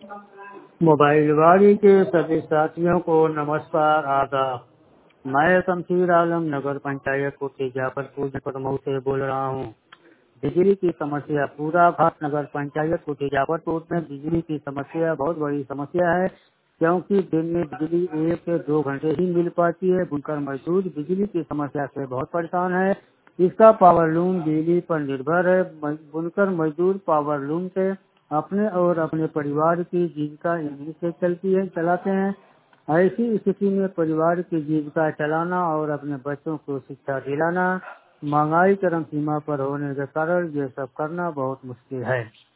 Mobile वाड़ी के सभी साथियों को नमस्कार आदाब। मैं शमशीर आलम नगर पंचायत कोठी जाफरपुर जनपद से बोल रहा हूँ। बिजली की समस्या पूरा भारत नगर पंचायत कोठी जाफरपुर में बिजली की समस्या बहुत बड़ी समस्या है, क्योंकि दिन में बिजली 1 से 2 घंटे ही मिल पाती है। बुनकर मजदूर बिजली की समस्या से बहुत परेशान है। इसका पावर लूम बिजली पर निर्भर है। बुनकर मजदूर पावर लूम से अपने और अपने परिवार की जीविका इन्हीं से चलाते हैं। ऐसी स्थिति में परिवार की जीविका चलाना और अपने बच्चों को शिक्षा दिलाना महंगाई चरम सीमा पर होने के कारण ये सब करना बहुत मुश्किल है।